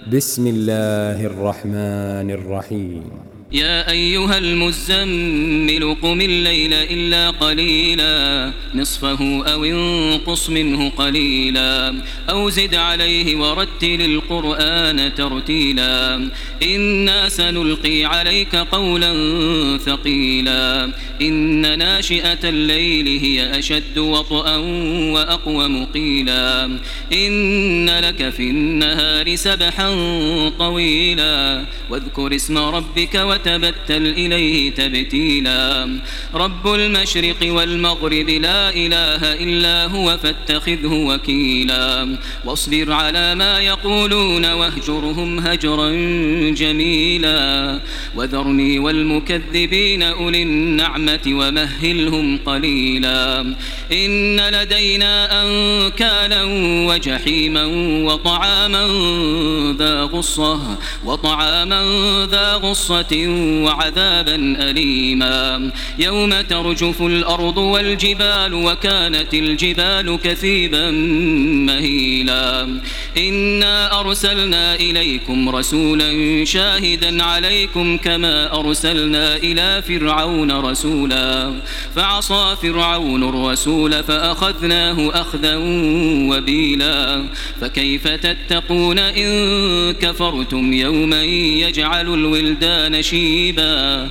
بسم الله الرحمن الرحيم. يا أيها المزمل قم الليل إلا قليلا نصفه أو انقص منه قليلا أو زد عليه ورتل القرآن ترتيلا إنا سنلقي عليك قولا ثقيلا إن ناشئة الليل هي أشد وطئا وأقوم قيلا إن لك في النهار سبحا طويلا واذكر اسم ربك وتبتل إليه تبتيلا رب المشرق والمغرب لا إله إلا هو فاتخذه وكيلا واصبر على ما يقولون واهجرهم هجرا جميلا وذرني والمكذبين أولي النعمة ومهلهم قليلا إن لدينا أنكالا وجحيما وطعاما ذا غصة وعذابا أليما يوم ترجف الأرض والجبال وكانت الجبال كثيبا مهيلا إنا أرسلنا إليكم رسولا شاهدا عليكم كما أرسلنا إلى فرعون رسولا فعصى فرعون الرسول فأخذناه أخذا وبيلا فكيف تتقون إن كفرتم يوما يجعل الولدان شيبا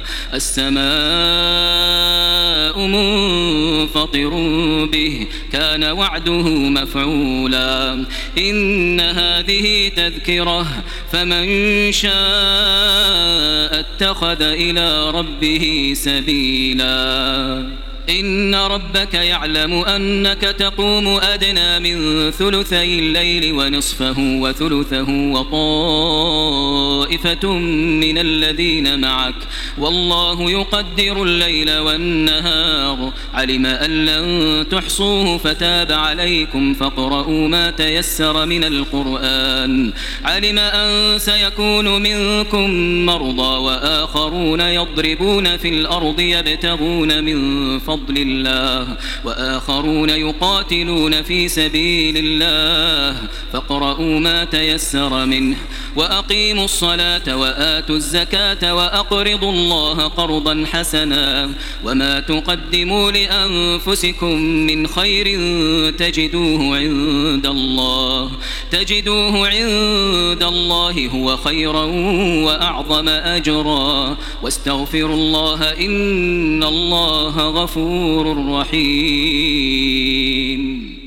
السماء منفطر به كان وعده مفعولا إن هذه تذكرة فمن شاء اتخذ إلى ربه سبيلا إن ربك يعلم أنك تقوم أدنى من ثلثي الليل ونصفه وثلثه وطائفة من الذين معك والله يقدر الليل والنهار علم أن لن تحصوه فتاب عليكم فاقرؤوا ما تيسر من القرآن علم أن سيكون منكم مرضى وآخرون يضربون في الأرض يبتغون من فضل الله وآخرون يقاتلون في سبيل الله فاقرؤوا ما تيسر منه وأقيموا الصلاة وآتوا الزكاة وأقرضوا الله قرضا حسنا وما تقدموا لأنفسكم من خير تجدوه عند الله هو خيرا وأعظم أجرا واستغفروا الله إن الله غفور رحيم.